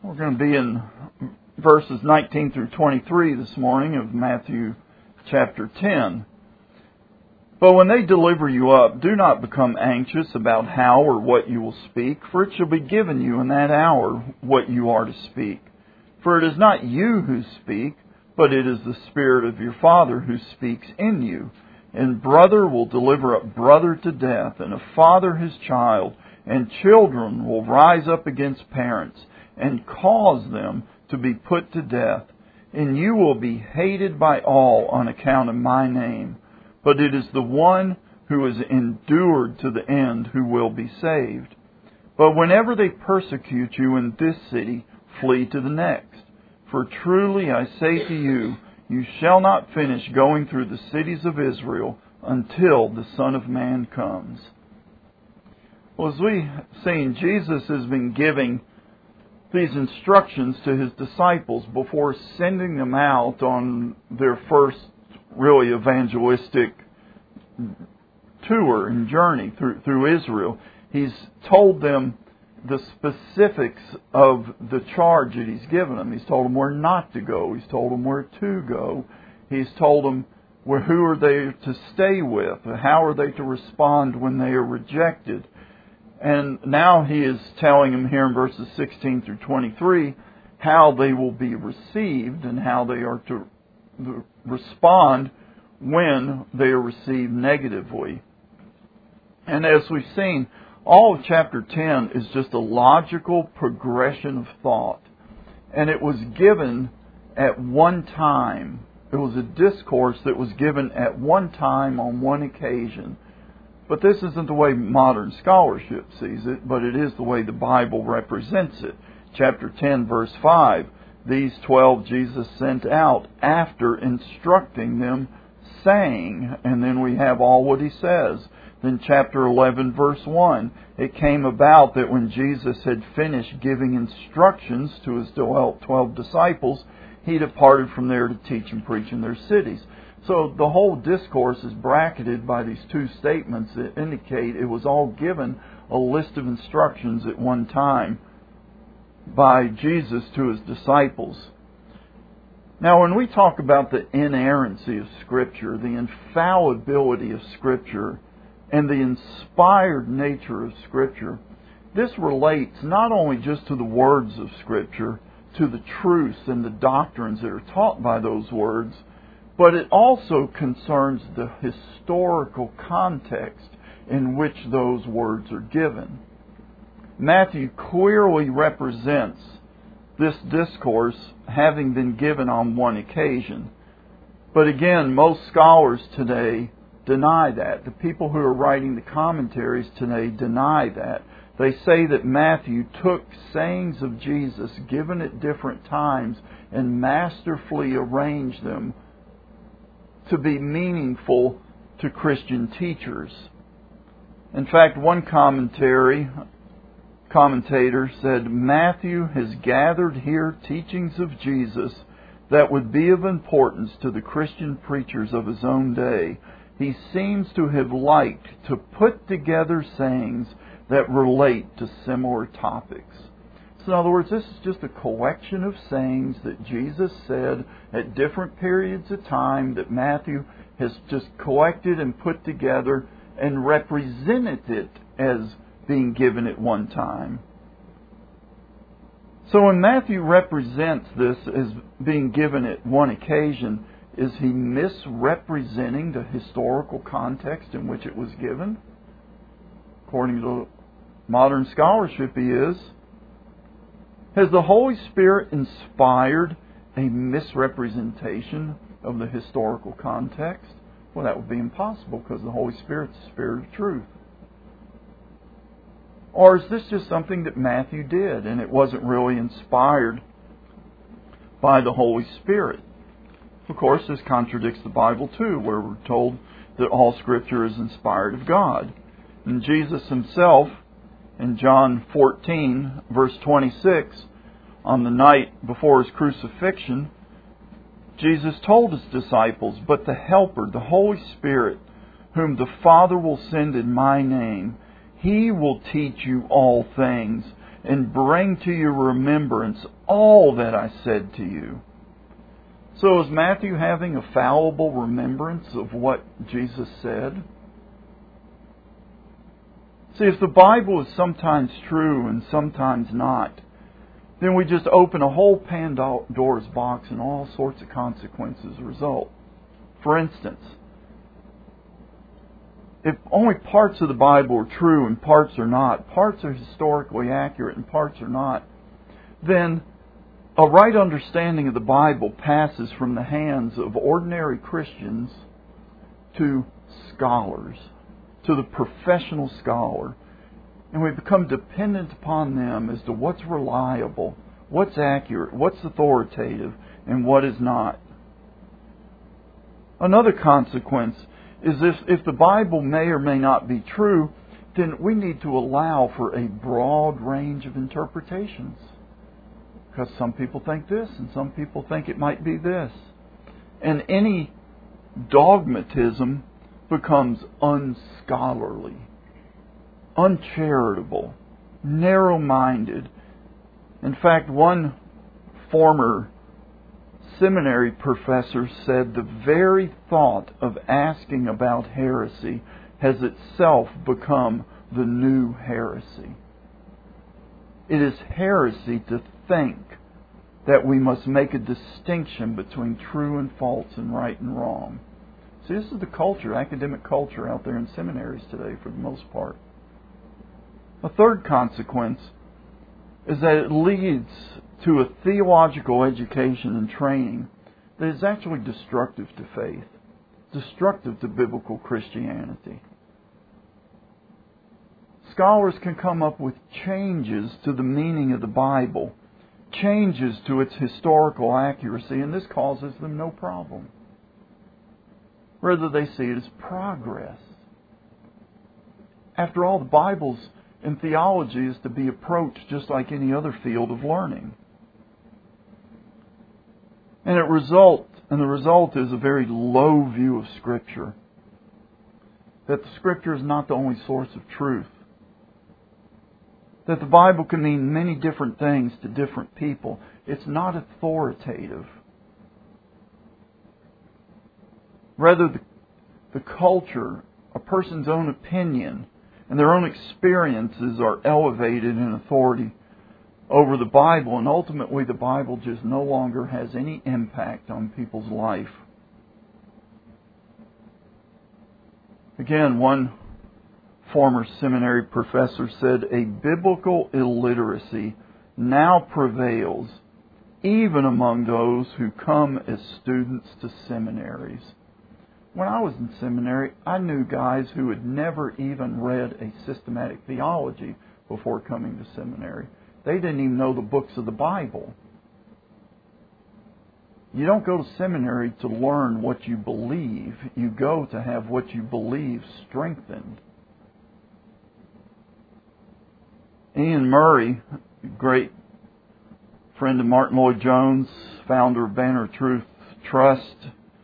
We're going to be in verses 19 through 23 this morning of Matthew chapter 10. But when they deliver you up, do not become anxious about how or what you will speak, for it shall be given you in that hour what you are to speak. For it is not you who speak, but it is the Spirit of your Father who speaks in you. And brother will deliver up brother to death, and a father his child, and children will rise up against parents, and cause them to be put to death. And you will be hated by all on account of my name. But it is the one who is endured to the end who will be saved. But whenever they persecute you in this city, flee to the next. For truly I say to you, you shall not finish going through the cities of Israel until the Son of Man comes. Well, as we've seen, Jesus has been giving these instructions to His disciples before sending them out on their first really evangelistic tour and journey through Israel. He's told them the specifics of the charge that He's given them. He's told them where not to go. He's told them where to go. He's told them who are they to stay with. How are they to respond when they are rejected. And now He is telling them here in verses 16 through 23 how they will be received and how they are to respond when they are received negatively. And as we've seen, all of chapter 10 is just a logical progression of thought. And it was given at one time. It was a discourse that was given at one time on one occasion. But this isn't the way modern scholarship sees it, but it is the way the Bible represents it. Chapter 10, verse 5, these 12 Jesus sent out after instructing them, saying, and then we have all what He says. Then chapter 11, verse 1, it came about that when Jesus had finished giving instructions to His 12 disciples, He departed from there to teach and preach in their cities. So the whole discourse is bracketed by these two statements that indicate it was all given a list of instructions at one time by Jesus to His disciples. Now, when we talk about the inerrancy of Scripture, the infallibility of Scripture, and the inspired nature of Scripture, this relates not only just to the words of Scripture, to the truths and the doctrines that are taught by those words, but it also concerns the historical context in which those words are given. Matthew clearly represents this discourse having been given on one occasion. But again, most scholars today deny that. The people who are writing the commentaries today deny that. They say that Matthew took sayings of Jesus given at different times and masterfully arranged them to be meaningful to Christian teachers. In fact, one commentator said, Matthew has gathered here teachings of Jesus that would be of importance to the Christian preachers of his own day. He seems to have liked to put together sayings that relate to similar topics. So in other words, this is just a collection of sayings that Jesus said at different periods of time that Matthew has just collected and put together and represented it as being given at one time. So when Matthew represents this as being given at one occasion, is he misrepresenting the historical context in which it was given? According to modern scholarship, he is. Has the Holy Spirit inspired a misrepresentation of the historical context? Well, that would be impossible because the Holy Spirit is the Spirit of truth. Or is this just something that Matthew did and it wasn't really inspired by the Holy Spirit? Of course, this contradicts the Bible too, where we're told that all Scripture is inspired of God. And Jesus Himself, in John 14, verse 26, on the night before His crucifixion, Jesus told His disciples, but the Helper, the Holy Spirit, whom the Father will send in my name, He will teach you all things and bring to your remembrance all that I said to you. So is Matthew having a fallible remembrance of what Jesus said? See, if the Bible is sometimes true and sometimes not, then we just open a whole Pandora's box and all sorts of consequences result. For instance, if only parts of the Bible are true and parts are not, parts are historically accurate and parts are not, then a right understanding of the Bible passes from the hands of ordinary Christians to scholars, to the professional scholar. And we become dependent upon them as to what's reliable, what's accurate, what's authoritative, and what is not. Another consequence is if the Bible may or may not be true, then we need to allow for a broad range of interpretations. Because some people think this and some people think it might be this. And any dogmatism becomes unscholarly, uncharitable, narrow-minded. In fact, one former seminary professor said the very thought of asking about heresy has itself become the new heresy. It is heresy to think that we must make a distinction between true and false and right and wrong. See, this is the culture, academic culture out there in seminaries today for the most part. A third consequence is that it leads to a theological education and training that is actually destructive to faith, destructive to biblical Christianity. Scholars can come up with changes to the meaning of the Bible, changes to its historical accuracy, and this causes them no problem. Rather, they see it as progress. After all, the Bible's and theology is to be approached just like any other field of learning. And the result is a very low view of Scripture. That the Scripture is not the only source of truth. That the Bible can mean many different things to different people. It's not authoritative. Rather, the culture, a person's own opinion, and their own experiences are elevated in authority over the Bible, and ultimately the Bible just no longer has any impact on people's life. Again, one former seminary professor said, a biblical illiteracy now prevails even among those who come as students to seminaries. When I was in seminary, I knew guys who had never even read a systematic theology before coming to seminary. They didn't even know the books of the Bible. You don't go to seminary to learn what you believe. You go to have what you believe strengthened. Ian Murray, a great friend of Martin Lloyd-Jones, founder of Banner of Truth Trust,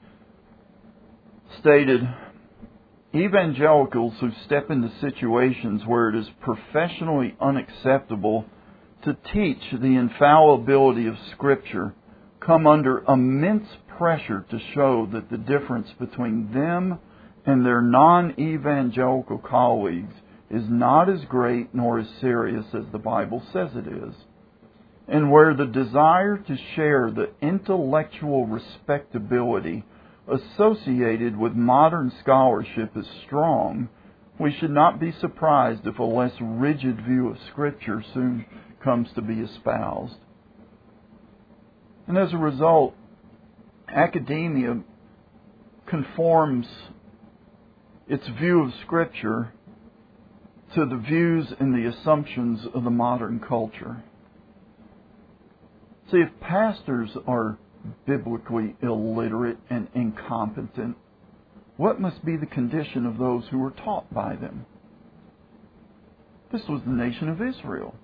stated, evangelicals who step into situations where it is professionally unacceptable to teach the infallibility of Scripture come under immense pressure to show that the difference between them and their non-evangelical colleagues is not as great nor as serious as the Bible says it is. And where the desire to share the intellectual respectability associated with modern scholarship is strong, we should not be surprised if a less rigid view of Scripture soon comes to be espoused. And as a result, academia conforms its view of Scripture to the views and the assumptions of the modern culture. See, if pastors are biblically illiterate and incompetent, what must be the condition of those who were taught by them? This was the nation of Israel.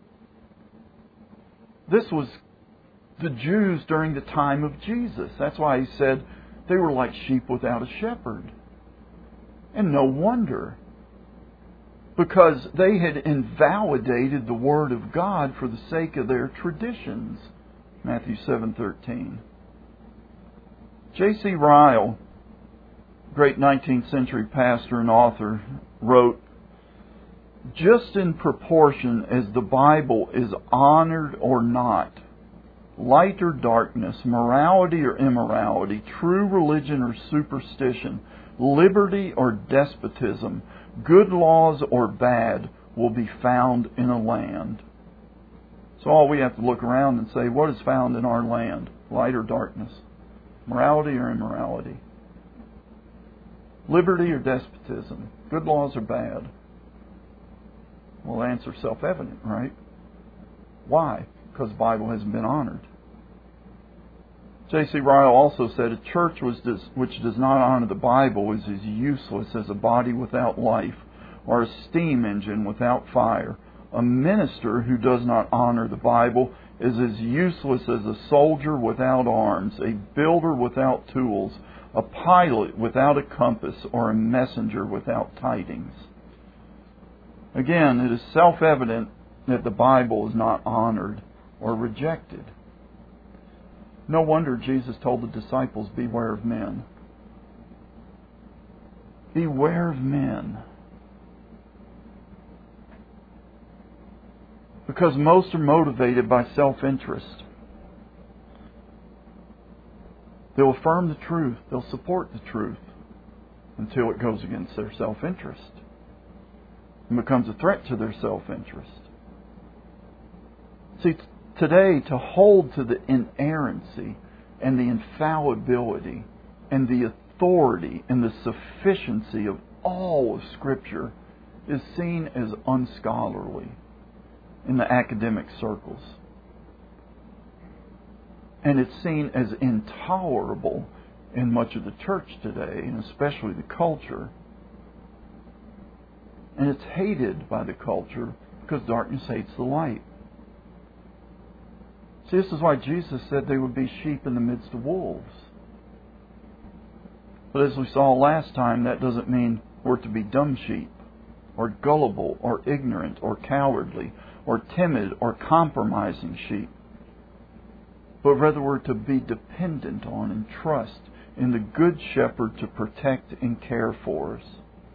This was the Jews during the time of Jesus. That's why he said they were like sheep without a shepherd. And no wonder. because they had invalidated the Word of God for the sake of their traditions. Matthew 7:13. J.C. Ryle, great 19th century pastor and author, wrote, "Just in proportion as the Bible is honored or not, light or darkness, morality or immorality, true religion or superstition, liberty or despotism, good laws or bad, will be found in a land." So all we have to look around and say, what is found in our land? Light or darkness? Morality or immorality? Liberty or despotism? Good laws or bad? Well, the answer is self-evident, right? Why? Because the Bible hasn't been honored. J.C. Ryle also said, "A church which does not honor the Bible is as useless as a body without life, or a steam engine without fire. A minister who does not honor the Bible is as useless as a soldier without arms, a builder without tools, a pilot without a compass, or a messenger without tidings." Again, it is self-evident that the Bible is not honored or rejected. No wonder Jesus told the disciples, "Beware of men." Beware of men. Because most are motivated by self-interest. They'll affirm the truth. They'll support the truth until it goes against their self-interest and becomes a threat to their self-interest. See, today, to hold to the inerrancy and the infallibility and the authority and the sufficiency of all of Scripture is seen as unscholarly in the academic circles. And it's seen as intolerable in much of the church today, and especially the culture. And it's hated by the culture because darkness hates the light. See, this is why Jesus said they would be sheep in the midst of wolves. But as we saw last time, that doesn't mean we're to be dumb sheep, or gullible, or ignorant, or cowardly, or timid, or compromising sheep. But rather we're to be dependent on and trust in the Good Shepherd to protect and care for us.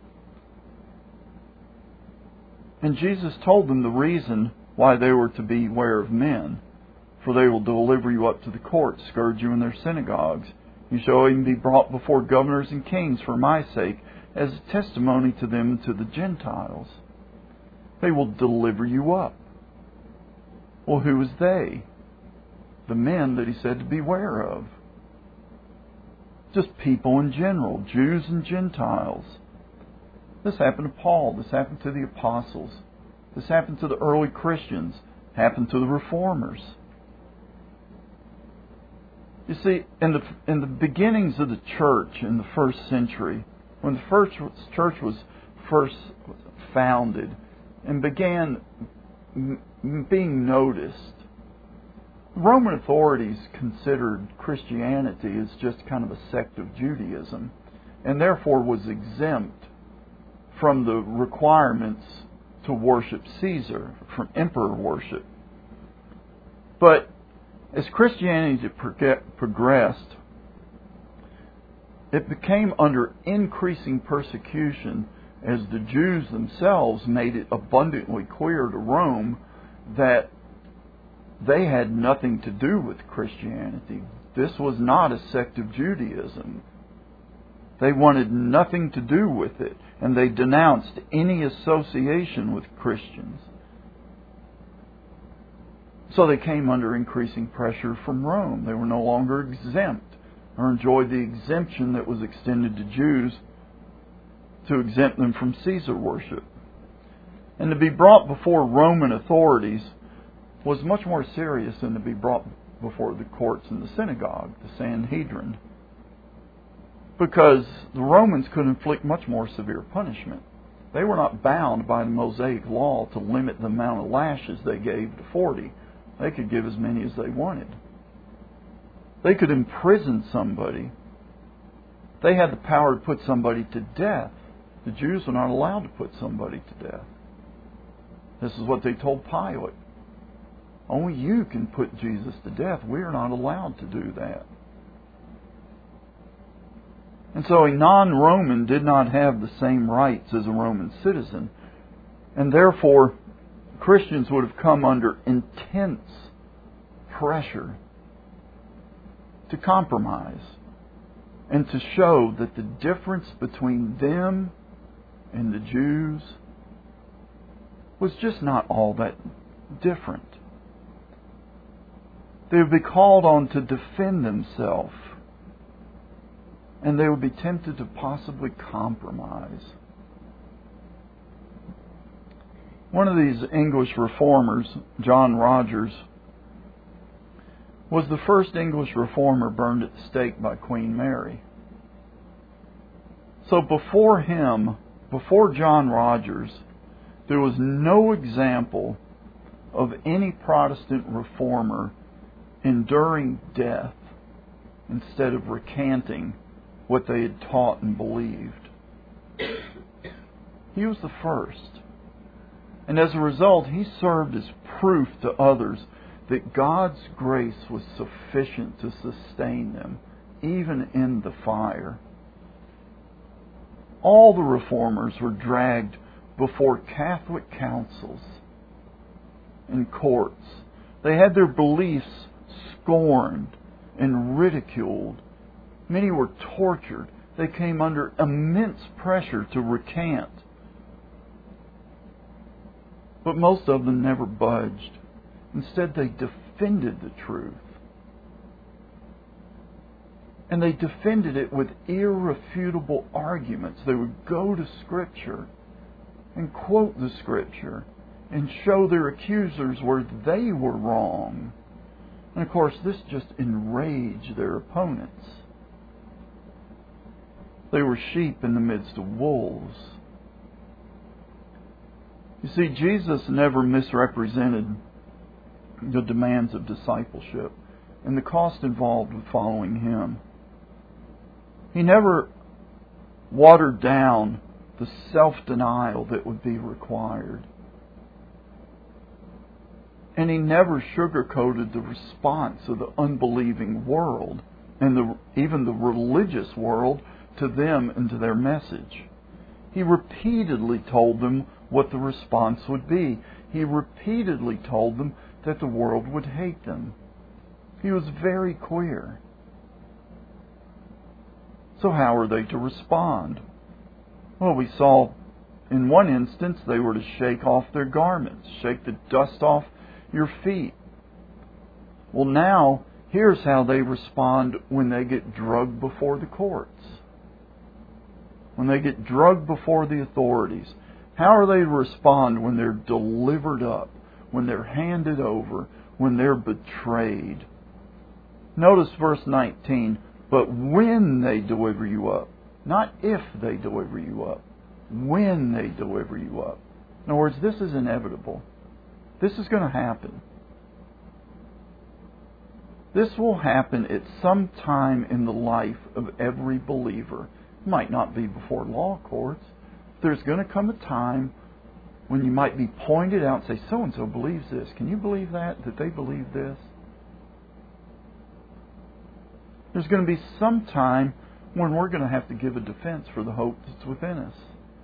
And Jesus told them the reason why they were to beware of men. "For they will deliver you up to the courts, scourge you in their synagogues. You shall even be brought before governors and kings for my sake, as a testimony to them and to the Gentiles." They will deliver you up. Well, who is they? The men that he said to beware of. Just people in general, Jews and Gentiles. This happened to Paul. This happened to the apostles. This happened to the early Christians. Happened to the reformers. You see, in the beginnings of the church in the first century, when the first church was first founded and began being noticed, Roman authorities considered Christianity as just kind of a sect of Judaism, and therefore was exempt from the requirements to worship Caesar, from emperor worship. But as Christianity progressed, it became under increasing persecution as the Jews themselves made it abundantly clear to Rome that they had nothing to do with Christianity. This was not a sect of Judaism. They wanted nothing to do with it, and they denounced any association with Christians. So they came under increasing pressure from Rome. They were no longer exempt or enjoyed the exemption that was extended to Jews to exempt them from Caesar worship. And to be brought before Roman authorities was much more serious than to be brought before the courts and the synagogue, the Sanhedrin, because the Romans could inflict much more severe punishment. They were not bound by the Mosaic law to limit the amount of lashes they gave to 40. They could give as many as they wanted. They could imprison somebody. They had the power to put somebody to death. The Jews were not allowed to put somebody to death. This is what they told Pilate. Only you can put Jesus to death. We are not allowed to do that. And so a non-Roman did not have the same rights as a Roman citizen. And therefore, Christians would have come under intense pressure to compromise and to show that the difference between them and the Jews was just not all that different. They would be called on to defend themselves, and they would be tempted to possibly compromise. One of these English reformers, John Rogers, was the first English reformer burned at the stake by Queen Mary. So before him, before John Rogers, there was no example of any Protestant reformer enduring death instead of recanting what they had taught and believed. He was the first. And as a result, he served as proof to others that God's grace was sufficient to sustain them, even in the fire. All the reformers were dragged before Catholic councils and courts. They had their beliefs scorned and ridiculed. Many were tortured. They came under immense pressure to recant. But most of them never budged. Instead, they defended the truth. And they defended it with irrefutable arguments. They would go to Scripture and quote the Scripture and show their accusers where they were wrong. And of course, this just enraged their opponents. They were sheep in the midst of wolves. You see, Jesus never misrepresented the demands of discipleship and the cost involved with following Him. He never watered down the self-denial that would be required. And He never sugarcoated the response of the unbelieving world and even the religious world to them and to their message. He repeatedly told them what the response would be. He repeatedly told them that the world would hate them. He was very clear. So how are they to respond? Well, we saw in one instance they were to shake off their garments, shake the dust off your feet. Well, now, here's how they respond when they get drugged before the courts. When they get drugged before the authorities. How are they to respond when they're delivered up, when they're handed over, when they're betrayed? Notice verse 19, but when they deliver you up, not if they deliver you up, when they deliver you up. In other words, this is inevitable. This is going to happen. This will happen at some time in the life of every believer. It might not be before law courts. There's going to come a time when you might be pointed out and say, so-and-so believes this. Can you believe that? That they believe this? There's going to be some time when we're going to have to give a defense for the hope that's within us.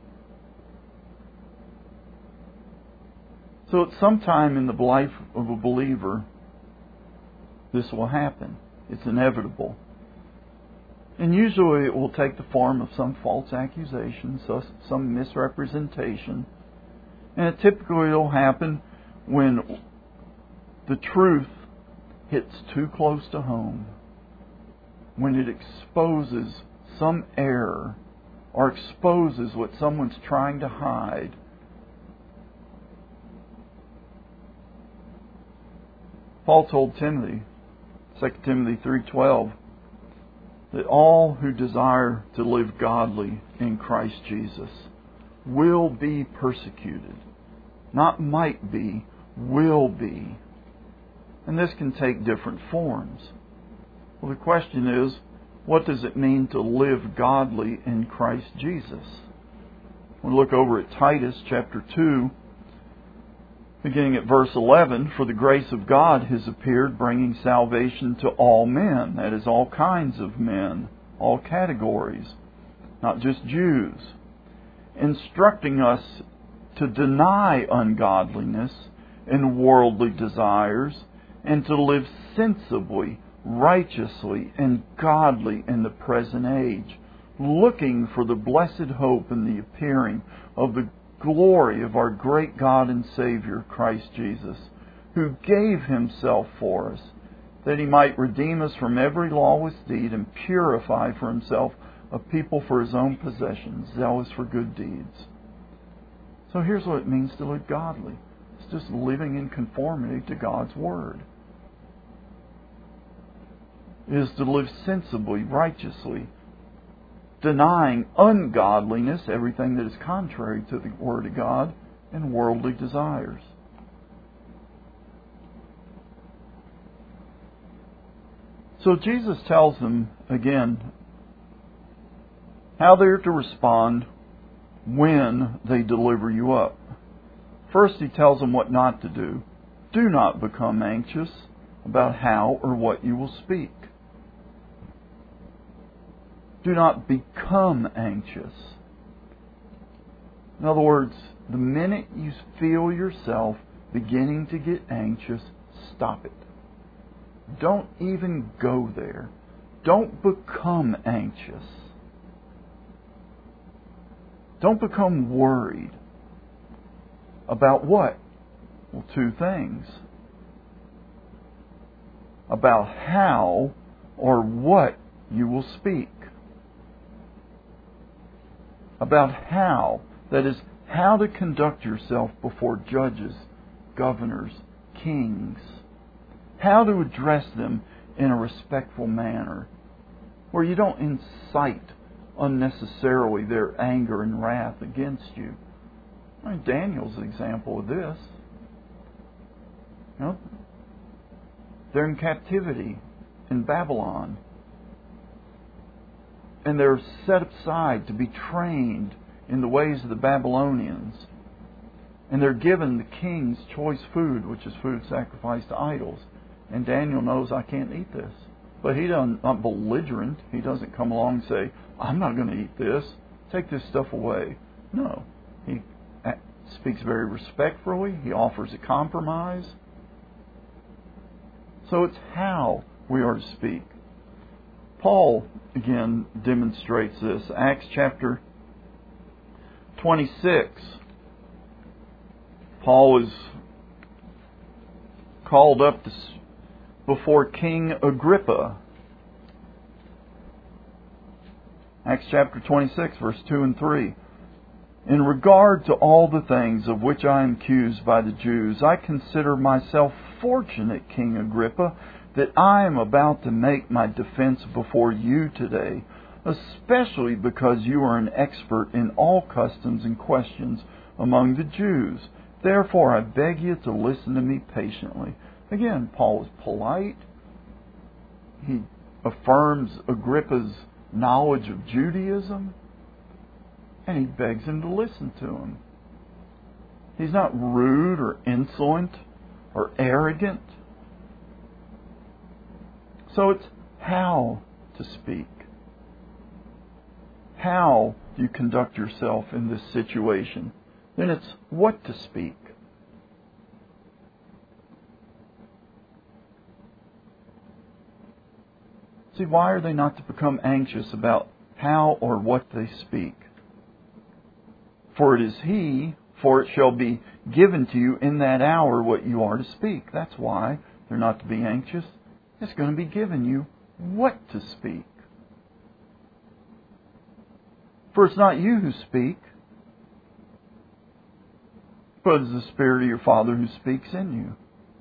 So at some time in the life of a believer, this will happen. It's inevitable. And usually it will take the form of some false accusation, some misrepresentation. And it typically will happen when the truth hits too close to home. When it exposes some error or exposes what someone's trying to hide. Paul told Timothy, 2 Timothy 3:12, that all who desire to live godly in Christ Jesus will be persecuted. Not might be, will be. And this can take different forms. Well, the question is, what does it mean to live godly in Christ Jesus? We'll look over at Titus chapter 2, Beginning at verse 11, for the grace of God has appeared, bringing salvation to all men. That is, all kinds of men, all categories, not just Jews. Instructing us to deny ungodliness and worldly desires, and to live sensibly, righteously, and godly in the present age, looking for the blessed hope and the appearing of the glory of our great God and Savior, Christ Jesus, who gave Himself for us, that He might redeem us from every lawless deed and purify for Himself a people for His own possession, zealous for good deeds. So here's what it means to live godly. It's just living in conformity to God's Word. It is to live sensibly, righteously, denying ungodliness, everything that is contrary to the Word of God, and worldly desires. So Jesus tells them, again, how they are to respond when they deliver you up. First, He tells them what not to do. Do not become anxious about how or what you will speak. Do not become anxious. In other words, the minute you feel yourself beginning to get anxious, stop it. Don't even go there. Don't become anxious. Don't become worried. About what? Well, two things. About how or what you will speak. About how, that is, how to conduct yourself before judges, governors, kings. How to address them in a respectful manner, where you don't incite unnecessarily their anger and wrath against you. I mean, Daniel's an example of this. You know, they're in captivity in Babylon. And they're set aside to be trained in the ways of the Babylonians. And they're given the king's choice food, which is food sacrificed to idols. And Daniel knows, I can't eat this. But he doesn't, not belligerent. He doesn't come along and say, I'm not going to eat this. Take this stuff away. No. He speaks very respectfully. He offers a compromise. So it's how we are to speak. Paul, again, demonstrates this. Acts chapter 26. Paul is called up before King Agrippa. Acts chapter 26, verse 2 and 3. In regard to all the things of which I am accused by the Jews, I consider myself fortunate, King Agrippa, that I am about to make my defense before you today, especially because you are an expert in all customs and questions among the Jews. Therefore, I beg you to listen to me patiently. Again, Paul is polite. He affirms Agrippa's knowledge of Judaism, and he begs him to listen to him. He's not rude or insolent or arrogant. So it's how to speak. How do you conduct yourself in this situation? Then it's what to speak. See, why are they not to become anxious about how or what they speak? For it is for it shall be given to you in that hour what you are to speak. That's why they're not to be anxious. It's going to be given you what to speak. For it's not you who speak, but it's the Spirit of your Father who speaks in you.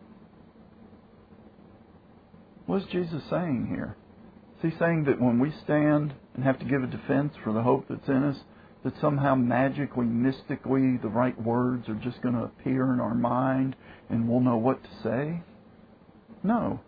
What is Jesus saying here? Is He saying that when we stand and have to give a defense for the hope that's in us, that somehow magically, mystically, the right words are just going to appear in our mind and we'll know what to say? No.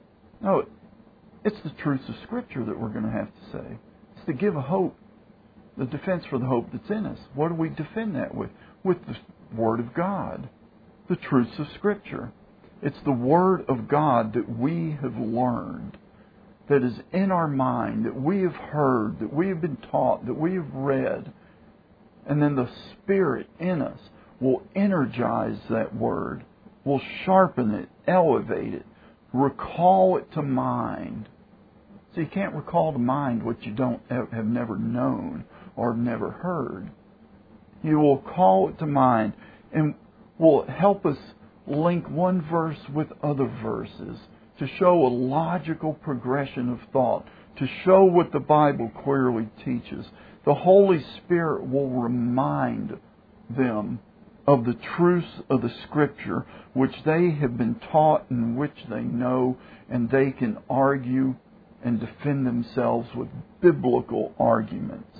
No, it's the truths of Scripture that we're going to have to say. It's to give a hope The defense for the hope that's in us. What do we defend that with? With the Word of God, the truths of Scripture. It's the Word of God that we have learned, that is in our mind, that we have heard, that we have been taught, that we have read. And then the Spirit in us will energize that Word, will sharpen it, elevate it, recall it to mind. So you can't recall to mind what you don't have never known or never heard. You will call it to mind and will help us link one verse with other verses to show a logical progression of thought, to show what the Bible clearly teaches. The Holy Spirit will remind them of the truths of the Scripture which they have been taught and which they know, and they can argue and defend themselves with biblical arguments.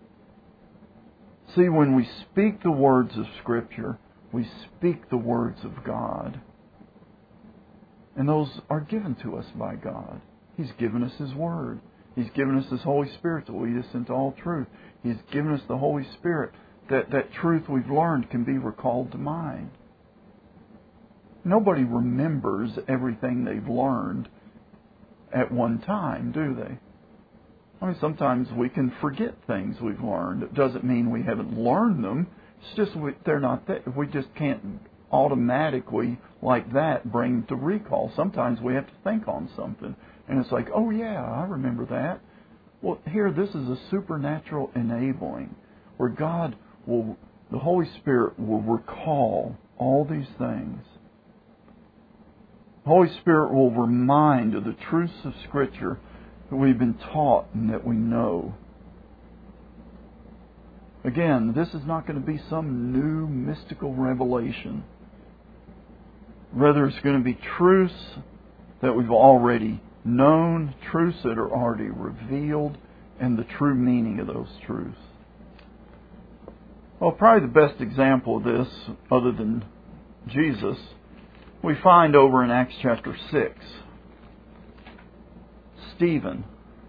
See, when we speak the words of Scripture, we speak the words of God. And those are given to us by God. He's given us His Word. He's given us His Holy Spirit to lead us into all truth. He's given us the Holy Spirit that truth we've learned can be recalled to mind. Nobody remembers everything they've learned at one time, do they? I mean, sometimes we can forget things we've learned. It doesn't mean we haven't learned them. It's just they're not there. We just can't automatically, like that, bring to recall. Sometimes we have to think on something. And it's like, oh yeah, I remember that. Well, here, this is a supernatural enabling where God will, the Holy Spirit will recall all these things. The Holy Spirit will remind of the truths of Scripture that we've been taught and that we know. Again, this is not going to be some new mystical revelation. Rather, it's going to be truths that we've already known, truths that are already revealed, and the true meaning of those truths. Well, probably the best example of this, other than Jesus, we find over in Acts chapter 6. Stephen.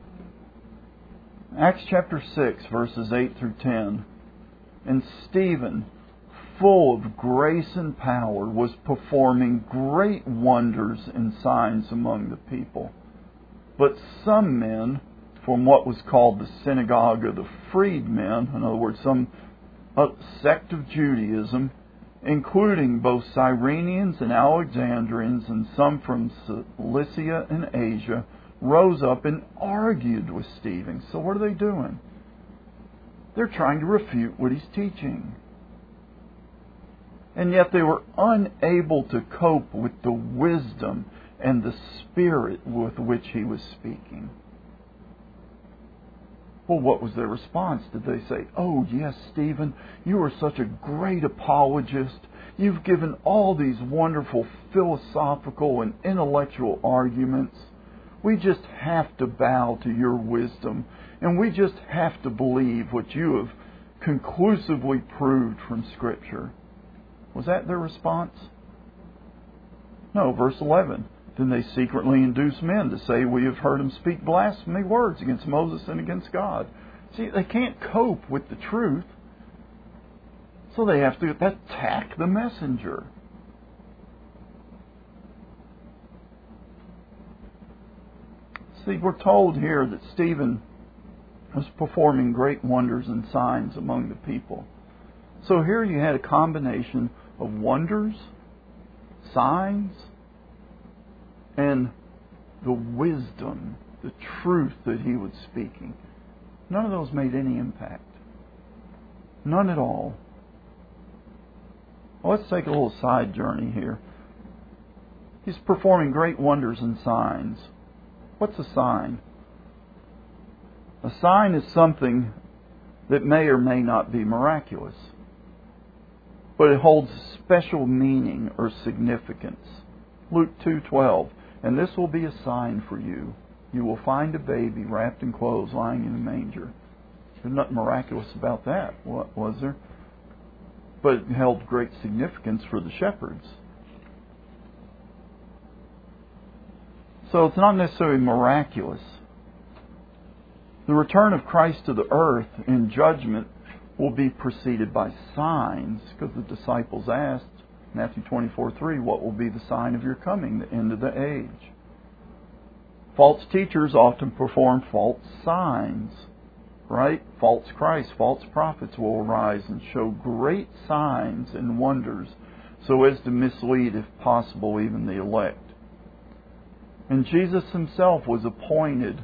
Acts chapter 6, verses 8 through 10. And Stephen, full of grace and power, was performing great wonders and signs among the people. But some men from what was called the synagogue of the freedmen, in other words, some sect of Judaism, including both Cyrenians and Alexandrians and some from Cilicia and Asia, rose up and argued with Stephen. So what are they doing? They're trying to refute what he's teaching. And yet they were unable to cope with the wisdom and the spirit with which he was speaking. Well, what was their response? Did they say, oh yes, Stephen, you are such a great apologist. You've given all these wonderful philosophical and intellectual arguments. We just have to bow to your wisdom, and we just have to believe what you have conclusively proved from Scripture. Was that their response? No, verse 11. Then they secretly induce men to say, we have heard him speak blasphemy words against Moses and against God. See, they can't cope with the truth, so they have to attack the messenger. See, we're told here that Stephen was performing great wonders and signs among the people. So here you had a combination of wonders, signs, and the wisdom, the truth that he was speaking. None of those made any impact. None at all. Well, let's take a little side journey here. He's performing great wonders and signs. What's a sign? A sign is something that may or may not be miraculous, but it holds special meaning or significance. Luke 2:12, and this will be a sign for you. You will find a baby wrapped in clothes lying in a manger. There's nothing miraculous about that, was there? But it held great significance for the shepherds. So it's not necessarily miraculous. The return of Christ to the earth in judgment will be preceded by signs, because the disciples asked, Matthew 24:3, what will be the sign of your coming, the end of the age? False teachers often perform false signs, right? False Christ, false prophets will arise and show great signs and wonders so as to mislead, if possible, even the elect. And Jesus himself was appointed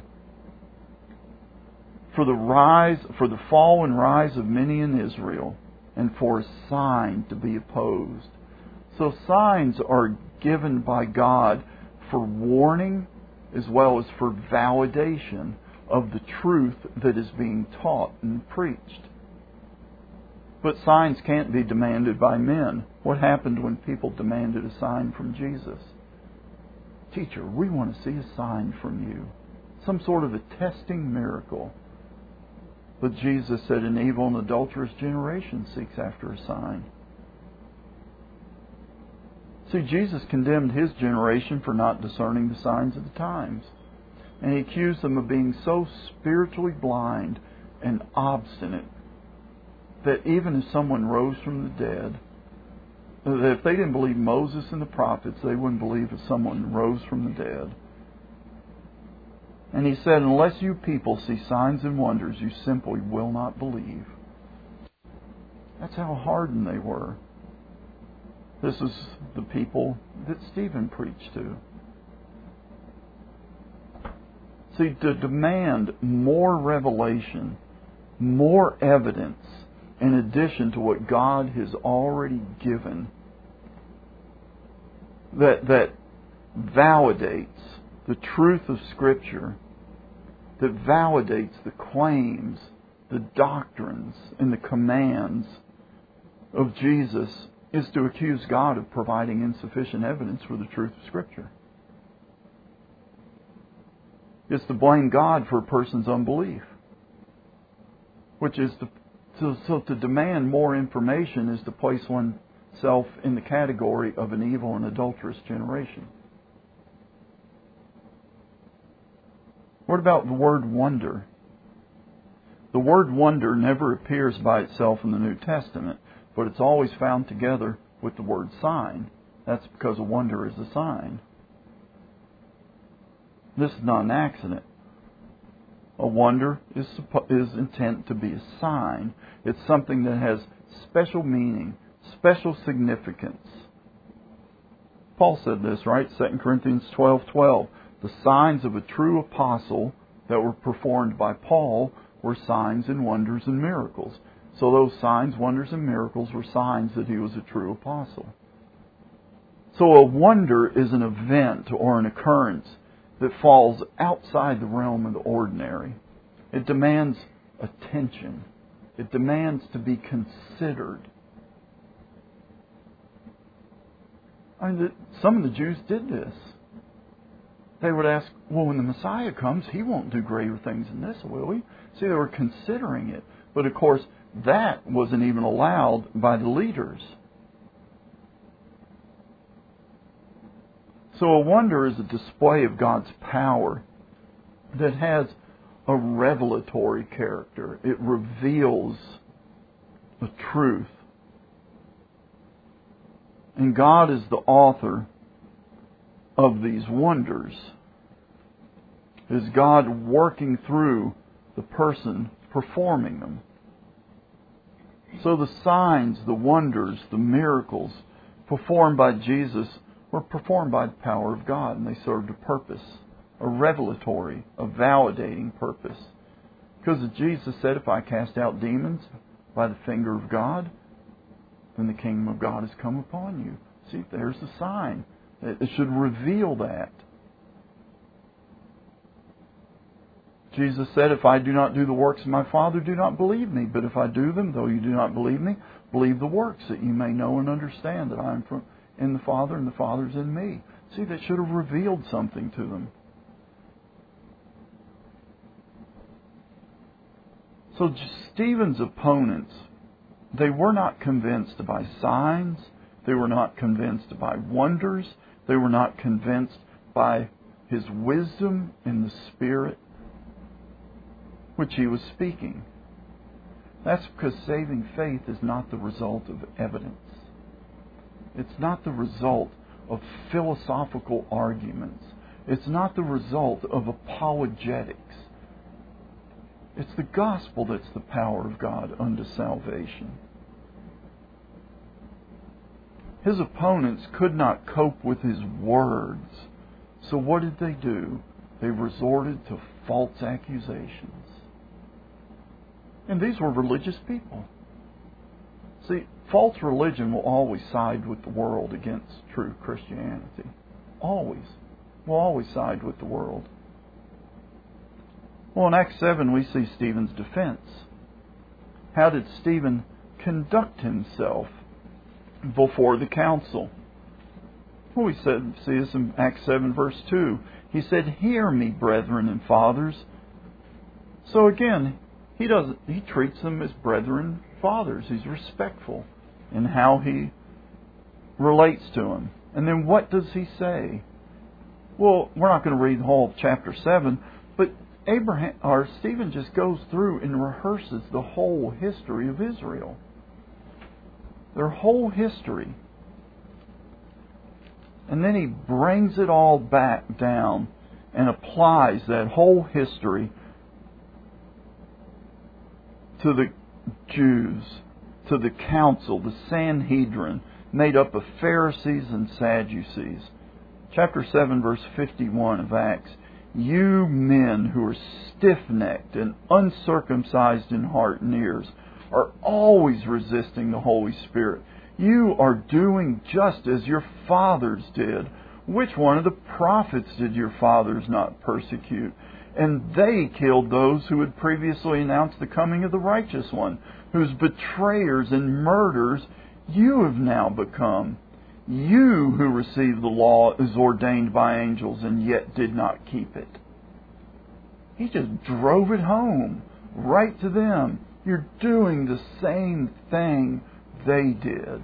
for the fall and rise of many in Israel, and for a sign to be opposed. So signs are given by God for warning as well as for validation of the truth that is being taught and preached. But signs can't be demanded by men. What happened when people demanded a sign from Jesus? Teacher, we want to see a sign from you. Some sort of a testing miracle. But Jesus said, an evil and adulterous generation seeks after a sign. See, Jesus condemned his generation for not discerning the signs of the times. And he accused them of being so spiritually blind and obstinate that even if someone rose from the dead, that if they didn't believe Moses and the prophets, they wouldn't believe if someone rose from the dead. And he said, unless you people see signs and wonders, you simply will not believe. That's how hardened they were. This is the people that Stephen preached to. See, to demand more revelation, more evidence, in addition to what God has already given, that validates the truth of Scripture, that validates the claims, the doctrines, and the commands of Jesus, is to accuse God of providing insufficient evidence for the truth of Scripture. It's to blame God for a person's unbelief, which is to demand more information is to place oneself in the category of an evil and adulterous generation. What about the word wonder? The word wonder never appears by itself in the New Testament, but it's always found together with the word sign. That's because a wonder is a sign. This is not an accident. A wonder is intent to be a sign. It's something that has special meaning, special significance. Paul said this, right? 2 Corinthians 12:12. The signs of a true apostle that were performed by Paul were signs and wonders and miracles. So those signs, wonders, and miracles were signs that he was a true apostle. So a wonder is an event or an occurrence that falls outside the realm of the ordinary. It demands attention. It demands to be considered. Some of the Jews did this. They would ask, well, when the Messiah comes, he won't do greater things than this, will he? See, they were considering it. But of course, that wasn't even allowed by the leaders. So a wonder is a display of God's power that has a revelatory character. It reveals the truth. And God is the author of these wonders. Is God working through the person performing them? So the signs, the wonders, the miracles performed by Jesus were performed by the power of God, and they served a purpose, a revelatory, a validating purpose. Because Jesus said, if I cast out demons by the finger of God, then the kingdom of God has come upon you. See, there's the sign. It should reveal that. Jesus said, if I do not do the works of my Father, do not believe me. But if I do them, though you do not believe me, believe the works, that you may know and understand that I am in the Father and the Father is in me. See, that should have revealed something to them. So Stephen's opponents, they were not convinced by signs. They were not convinced by wonders. They were not convinced by his wisdom in the Spirit. which he was speaking. That's because saving faith is not the result of evidence. It's not the result of philosophical arguments. It's not the result of apologetics. It's the gospel that's the power of God unto salvation. His opponents could not cope with his words. So what did they do? They resorted to false accusations. And these were religious people. See, false religion will always side with the world against true Christianity. Always. Will always side with the world. Well, in Acts 7 we see Stephen's defense. How did Stephen conduct himself before the council? Well, we see this in Acts 7 verse 2. He said, "Hear me, brethren and fathers." So again, he treats them as brethren, fathers. He's respectful in how he relates to them. And then what does he say? Well, we're not going to read the whole of chapter 7, but Stephen just goes through and rehearses the whole history of Israel. Their whole history. And then he brings it all back down and applies that whole history to the Jews, to the council, the Sanhedrin, made up of Pharisees and Sadducees. Chapter 7, verse 51 of Acts. "You men who are stiff-necked and uncircumcised in heart and ears are always resisting the Holy Spirit. You are doing just as your fathers did. Which one of the prophets did your fathers not persecute? And they killed those who had previously announced the coming of the righteous one, whose betrayers and murderers you have now become. You who received the law as ordained by angels and yet did not keep it." He just drove it home right to them. You're doing the same thing they did.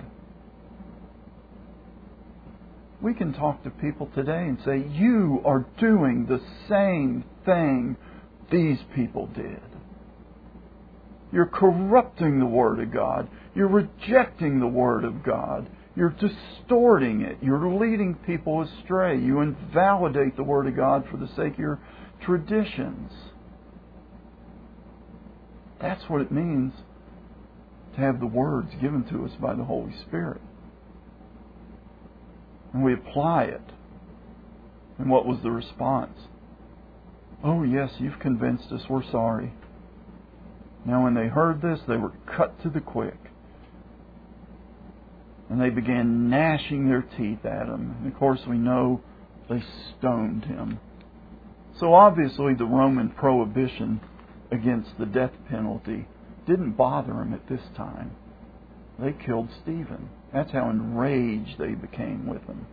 We can talk to people today and say, you are doing the same thing these people did. You're corrupting the Word of God. You're rejecting the Word of God. You're distorting it. You're leading people astray. You invalidate the Word of God for the sake of your traditions. That's what it means to have the words given to us by the Holy Spirit. And we apply it. And what was the response? "Oh yes, you've convinced us. We're sorry." Now when they heard this, they were cut to the quick. And they began gnashing their teeth at him. And of course we know they stoned him. So obviously the Roman prohibition against the death penalty didn't bother him at this time. They killed Stephen. That's how enraged they became with him.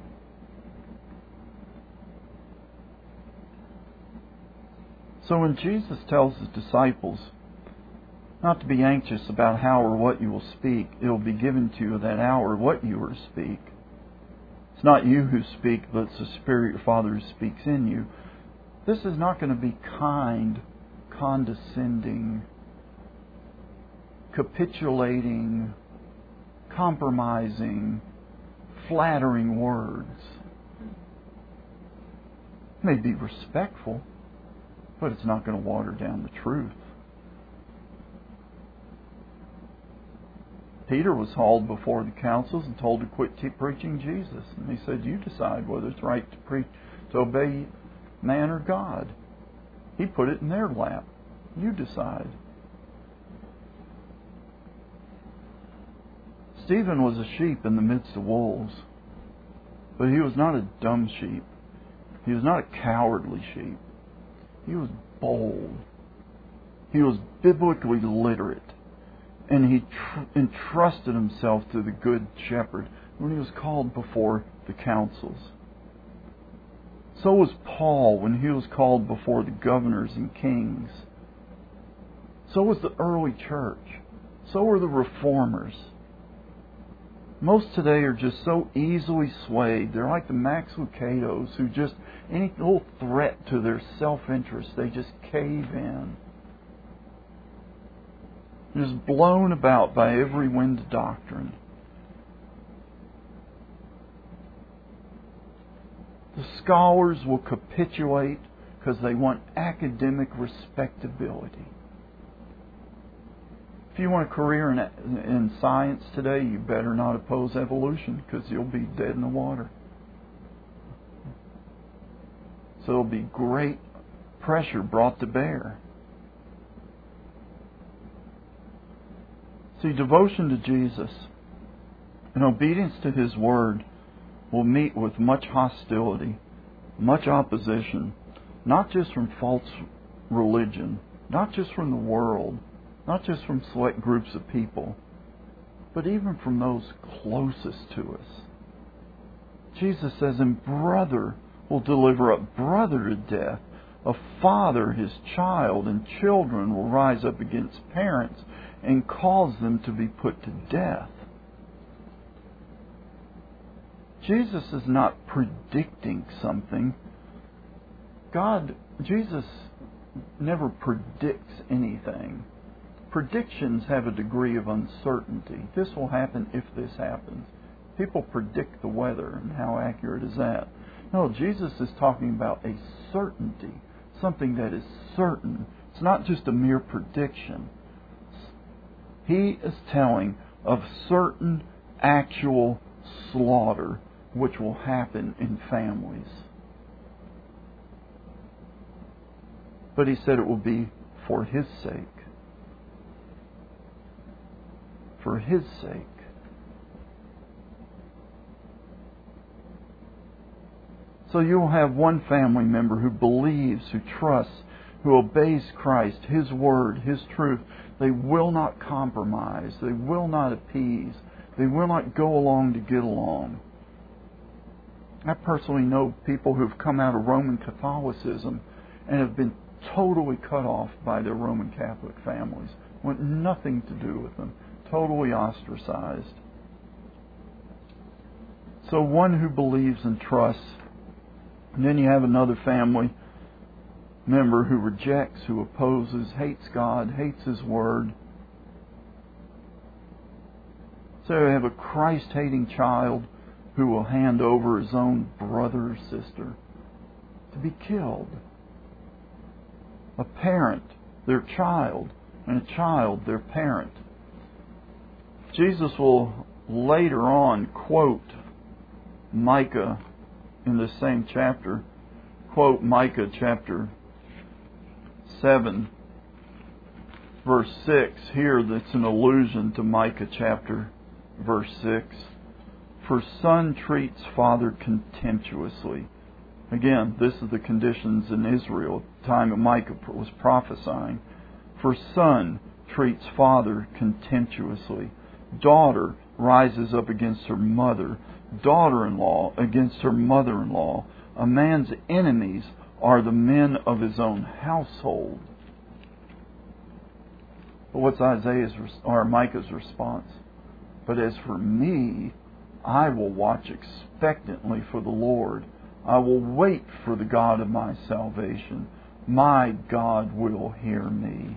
So when Jesus tells his disciples not to be anxious about how or what you will speak, it will be given to you that hour what you are to speak. It's not you who speak, but it's the Spirit of your Father who speaks in you. This is not going to be kind, condescending, capitulating, compromising, flattering words. It may be respectful, but it's not going to water down the truth. Peter was hauled before the councils and told to quit preaching Jesus. And he said, "You decide whether it's right to preach, to obey man or God." He put it in their lap. You decide. Stephen was a sheep in the midst of wolves. But he was not a dumb sheep. He was not a cowardly sheep. He was bold. He was biblically literate. And he entrusted himself to the Good Shepherd when he was called before the councils. So was Paul when he was called before the governors and kings. So was the early church. So were the reformers. Most today are just so easily swayed. They're like the Max Lucados who just, any little threat to their self-interest, they just cave in. and is blown about by every wind of doctrine. The scholars will capitulate because they want academic respectability. If you want a career in science today, you better not oppose evolution because you'll be dead in the water. So there'll be great pressure brought to bear. See, devotion to Jesus and obedience to His Word will meet with much hostility, much opposition, not just from false religion, not just from the world, not just from select groups of people, but even from those closest to us. Jesus says, and brother will deliver up brother to death, a father his child, and children will rise up against parents and cause them to be put to death. Jesus is not predicting something. Jesus never predicts anything. Predictions have a degree of uncertainty. This will happen if this happens. People predict the weather, and how accurate is that? No, Jesus is talking about a certainty, something that is certain. It's not just a mere prediction. He is telling of certain actual slaughter which will happen in families. But He said it will be for His sake. For His sake. So you'll have one family member who believes, who trusts, who obeys Christ, His Word, His truth. They will not compromise. They will not appease. They will not go along to get along. I personally know people who have come out of Roman Catholicism and have been totally cut off by their Roman Catholic families. Want nothing to do with them. Totally ostracized. So one who believes and trusts. And then you have another family member who rejects, who opposes, hates God, hates His Word. So you have a Christ-hating child who will hand over his own brother or sister to be killed. A parent, their child, and a child, their parent. Jesus will later on quote Micah in this same chapter. Quote Micah chapter 7, verse 6. Here that's an allusion to Micah chapter verse 6. For son treats father contemptuously. Again, this is the conditions in Israel at the time of Micah was prophesying. For son treats father contemptuously. Daughter rises up against her mother. Daughter-in-law against her mother-in-law. A man's enemies are the men of his own household. But what's Micah's response? But as for me, I will watch expectantly for the Lord. I will wait for the God of my salvation. My God will hear me.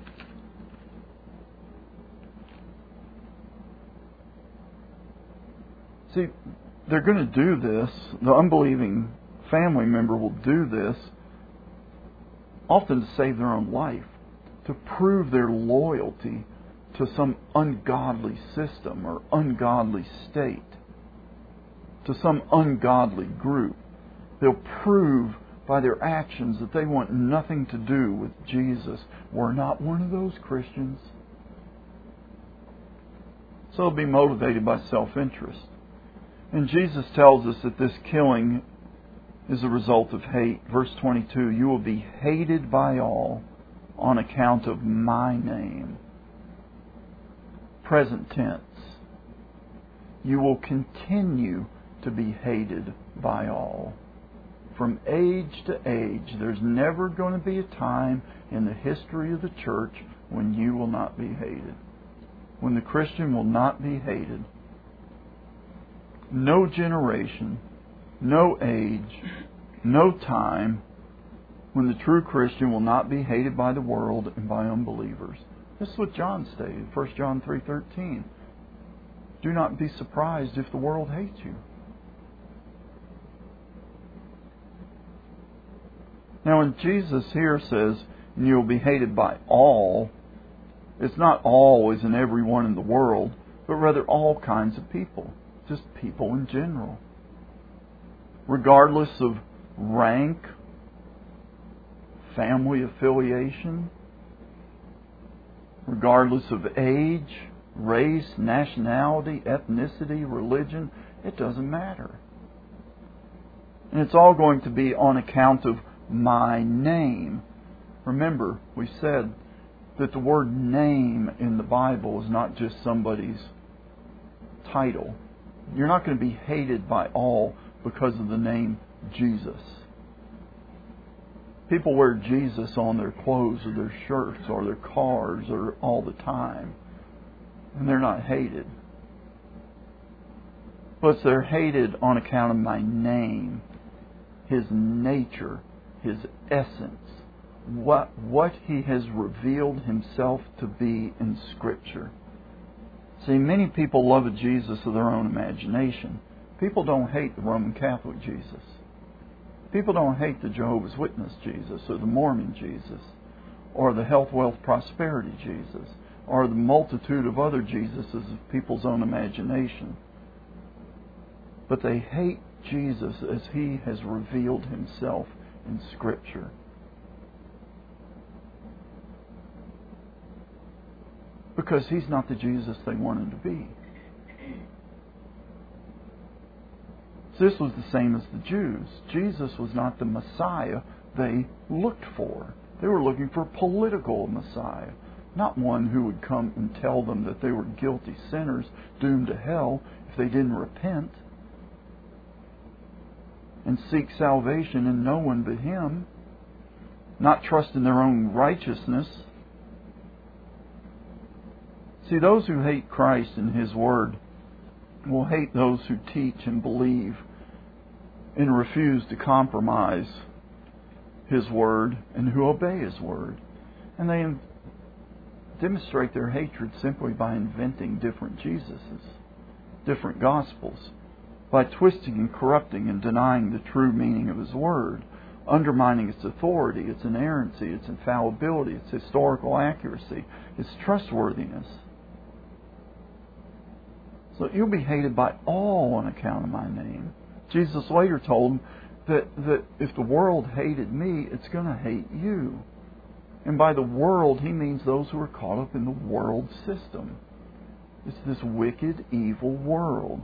See, they're going to do this. The unbelieving family member will do this often to save their own life, to prove their loyalty to some ungodly system or ungodly state, to some ungodly group. They'll prove by their actions that they want nothing to do with Jesus. We're not one of those Christians. So they'll be motivated by self-interest. And Jesus tells us that this killing is a result of hate. Verse 22, you will be hated by all on account of my name. Present tense. You will continue to be hated by all. From age to age, there's never going to be a time in the history of the church when you will not be hated. When the Christian will not be hated. No generation, no age, no time when the true Christian will not be hated by the world and by unbelievers. This is what John stated, 1 John 3:13. Do not be surprised if the world hates you. Now when Jesus here says, and you will be hated by all, it's not all as in everyone in the world, but rather all kinds of people. Just people in general. Regardless of rank, family affiliation, regardless of age, race, nationality, ethnicity, religion, it doesn't matter. And it's all going to be on account of my name. Remember, we said that the word name in the Bible is not just somebody's title. You're not going to be hated by all because of the name Jesus. People wear Jesus on their clothes or their shirts or their cars or all the time. And they're not hated. But they're hated on account of my name, His nature, His essence, what He has revealed Himself to be in Scripture. See, many people love a Jesus of their own imagination. People don't hate the Roman Catholic Jesus. People don't hate the Jehovah's Witness Jesus or the Mormon Jesus or the health, wealth, prosperity Jesus or the multitude of other Jesuses of people's own imagination. But they hate Jesus as He has revealed Himself in Scripture. Because He's not the Jesus they want Him to be. So this was the same as the Jews. Jesus was not the Messiah they looked for. They were looking for a political Messiah, not one who would come and tell them that they were guilty sinners doomed to hell if they didn't repent and seek salvation in no one but Him, not trust in their own righteousness. See, those who hate Christ and His Word will hate those who teach and believe and refuse to compromise His Word and who obey His Word. And they demonstrate their hatred simply by inventing different Jesuses, different Gospels, by twisting and corrupting and denying the true meaning of His Word, undermining its authority, its inerrancy, its infallibility, its historical accuracy, its trustworthiness. So you'll be hated by all on account of my name. Jesus later told them that if the world hated me, it's going to hate you. And by the world, He means those who are caught up in the world system. It's this wicked, evil world.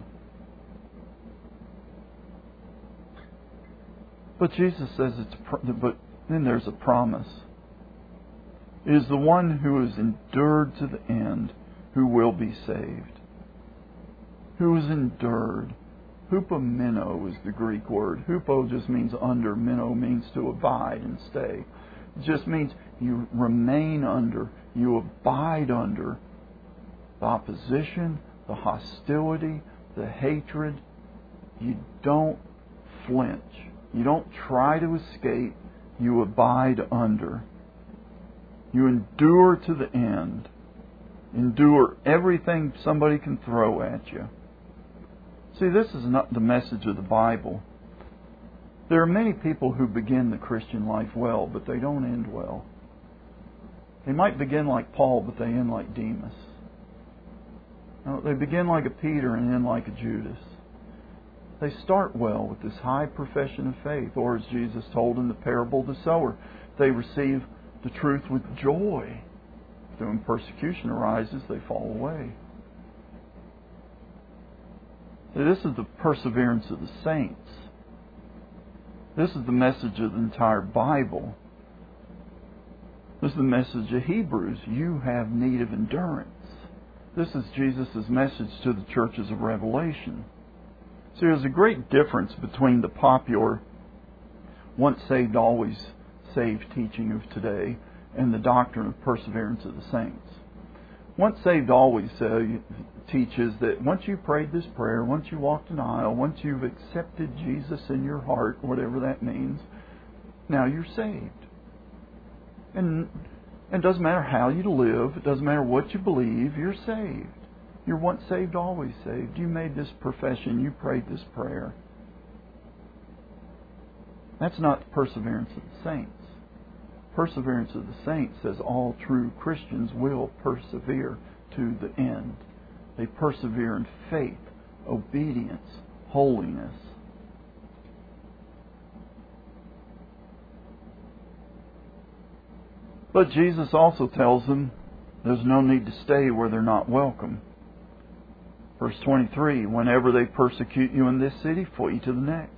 But Jesus says but then there's a promise. It is the one who has endured to the end who will be saved. Who has endured. Hupomeno is the Greek word. Hupo just means under. Meno means to abide and stay. It just means you remain under, you abide under the opposition, the hostility, the hatred. You don't flinch. You don't try to escape. You abide under. You endure to the end. Endure everything somebody can throw at you. See, this is not the message of the Bible. There are many people who begin the Christian life well, but they don't end well. They might begin like Paul, but they end like Demas. No, they begin like a Peter and end like a Judas. They start well with this high profession of faith, or as Jesus told in the parable of the sower, they receive the truth with joy. But when persecution arises, they fall away. This is the perseverance of the saints. This is the message of the entire Bible. This is the message of Hebrews. You have need of endurance. This is Jesus' message to the churches of Revelation. So there's a great difference between the popular once saved, always saved teaching of today and the doctrine of perseverance of the saints. Once saved, always teaches that once you prayed this prayer, once you walked an aisle, once you've accepted Jesus in your heart, whatever that means, now you're saved. And It doesn't matter how you live. It doesn't matter what you believe. You're saved. You're once saved, always saved. You made this profession. You prayed this prayer. That's not the perseverance of the saints. Perseverance of the saints says all true Christians will persevere to the end. They persevere in faith, obedience, holiness. But Jesus also tells them there's no need to stay where they're not welcome. Verse 23, whenever they persecute you in this city, flee to the next.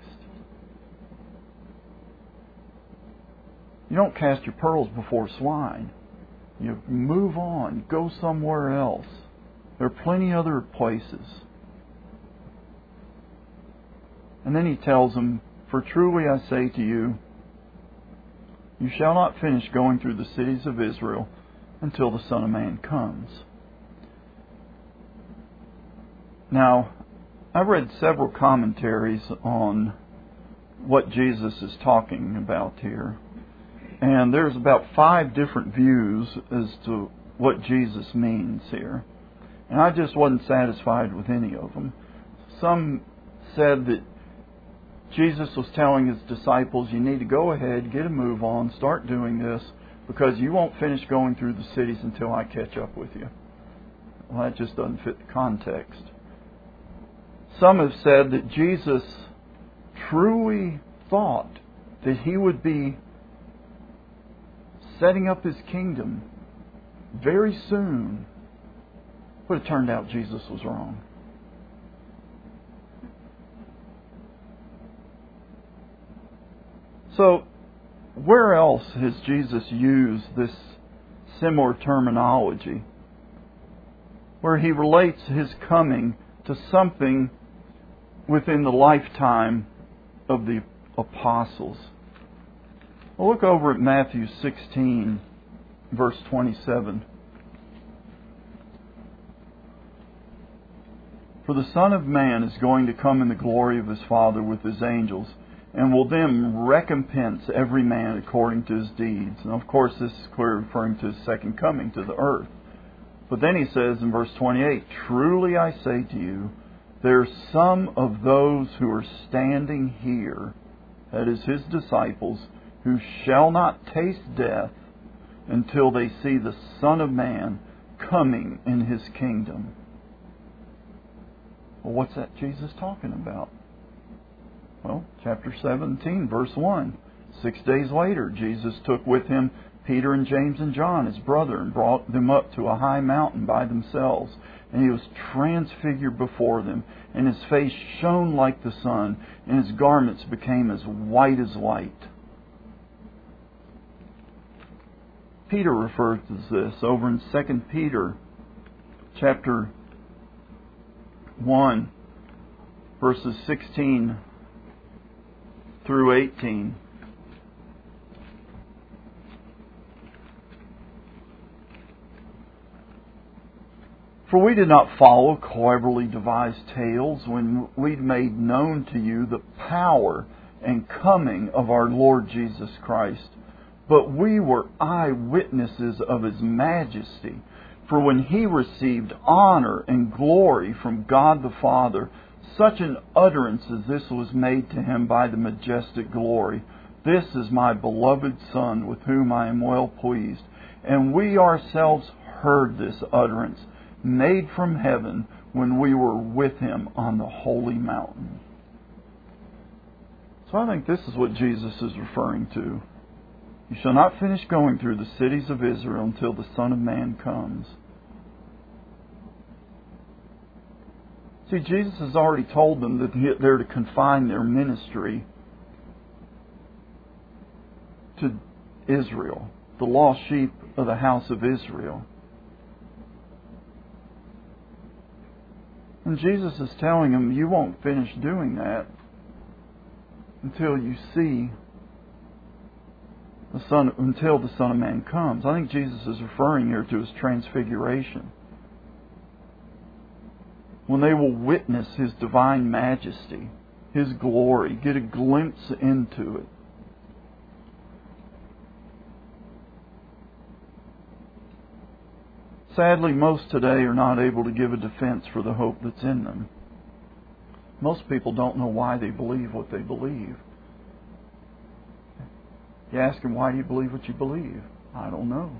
You don't cast your pearls before swine. You move on. Go somewhere else. There are plenty other places. And then he tells them, for truly I say to you, you shall not finish going through the cities of Israel until the Son of Man comes. Now, I've read several commentaries on what Jesus is talking about here. And there's about 5 different views as to what Jesus means here. And I just wasn't satisfied with any of them. Some said that Jesus was telling His disciples, you need to go ahead, get a move on, start doing this, because you won't finish going through the cities until I catch up with you. Well, that just doesn't fit the context. Some have said that Jesus truly thought that He would be setting up His kingdom very soon. But it turned out Jesus was wrong. So, where else has Jesus used this similar terminology? Where He relates His coming to something within the lifetime of the apostles. Well, look over at Matthew 16, verse 27. For the Son of Man is going to come in the glory of His Father with His angels, and will then recompense every man according to his deeds. And of course, this is clearly referring to His second coming to the earth. But then He says in verse 28, truly I say to you, there are some of those who are standing here, that is His disciples, who shall not taste death until they see the Son of Man coming in His kingdom. Well, what's that Jesus talking about? Well, chapter 17, verse 1. 6 days later, Jesus took with Him Peter and James and John, His brother, and brought them up to a high mountain by themselves. And He was transfigured before them, and His face shone like the sun, and His garments became as white as light. Peter refers to this over in 2 Peter chapter 1, verses 16 through 18. For we did not follow cleverly devised tales when we made known to you the power and coming of our Lord Jesus Christ, but we were eyewitnesses of His majesty. For when He received honor and glory from God the Father, such an utterance as this was made to Him by the majestic glory, this is my beloved Son, with whom I am well pleased. And we ourselves heard this utterance, made from heaven, when we were with Him on the holy mountain. So I think this is what Jesus is referring to. You shall not finish going through the cities of Israel until the Son of Man comes. See, Jesus has already told them that they're to confine their ministry to Israel, the lost sheep of the house of Israel. And Jesus is telling them, you won't finish doing that until you see until the Son of Man comes. I think Jesus is referring here to His transfiguration, when they will witness His divine majesty, His glory, get a glimpse into it. Sadly, most today are not able to give a defense for the hope that's in them. Most people don't know why they believe what they believe. You ask them, why do you believe what you believe? I don't know.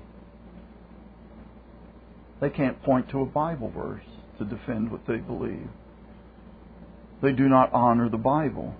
They can't point to a Bible verse to defend what they believe. They do not honor the Bible.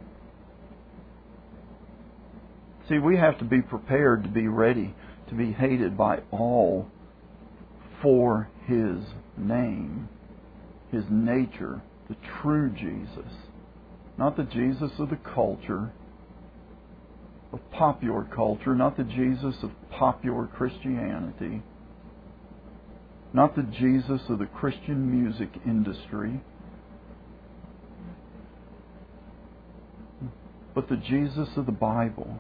See, we have to be prepared to be ready to be hated by all for His name, His nature, the true Jesus. Not the Jesus of the culture, of popular culture, not the Jesus of popular Christianity, not the Jesus of the Christian music industry, but the Jesus of the Bible.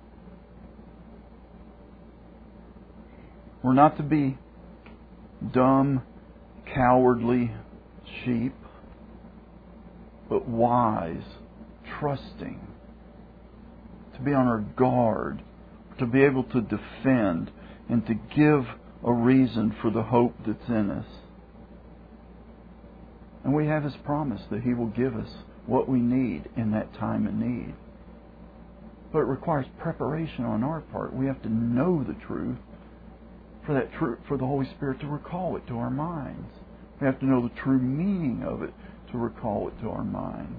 We're not to be dumb, cowardly sheep, but wise, trusting, to be on our guard, to be able to defend and to give a reason for the hope that's in us. And we have His promise that He will give us what we need in that time of need. But it requires preparation on our part. We have to know the truth for the Holy Spirit to recall it to our minds. We have to know the true meaning of it to recall it to our minds.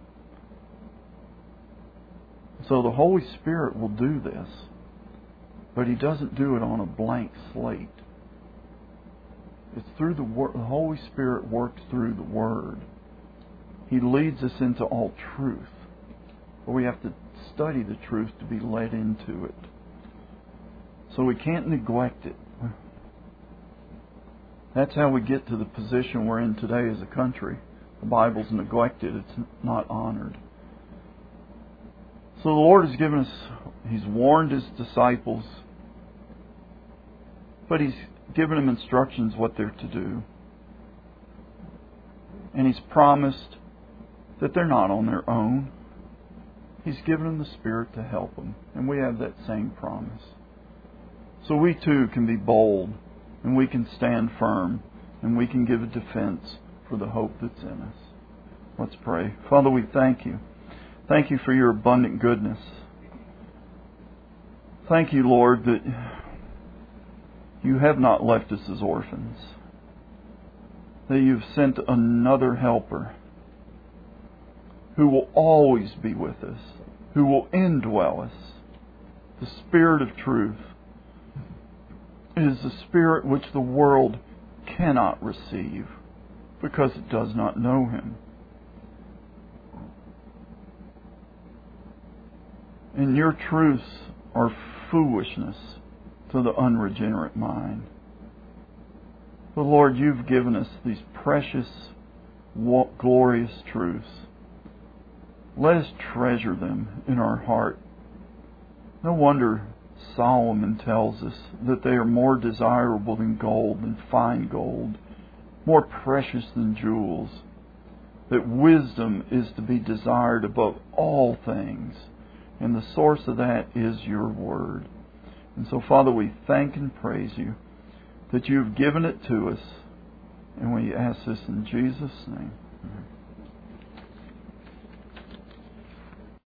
So the Holy Spirit will do this, but He doesn't do it on a blank slate. It's through the Word. The Holy Spirit works through the Word. He leads us into all truth. But we have to study the truth to be led into it. So we can't neglect it. That's how we get to the position we're in today as a country. The Bible's neglected. It's not honored. So the Lord has given us, He's warned His disciples, but He's given them instructions what they're to do. And He's promised that they're not on their own. He's given them the Spirit to help them. And we have that same promise. So we too can be bold, and we can stand firm, and we can give a defense for the hope that's in us. Let's pray. Father, we thank You. Thank You for Your abundant goodness. Thank You, Lord, that You have not left us as orphans. That You've sent another helper who will always be with us, who will indwell us. The Spirit of truth. It is the Spirit which the world cannot receive because it does not know Him. And Your truths are foolishness to the unregenerate mind. But Lord, You've given us these precious, glorious truths. Let us treasure them in our heart. No wonder Solomon tells us that they are more desirable than gold, than fine gold, more precious than jewels, that wisdom is to be desired above all things, and the source of that is Your Word. And so, Father, we thank and praise You that You've given it to us, and we ask this in Jesus' name. Amen.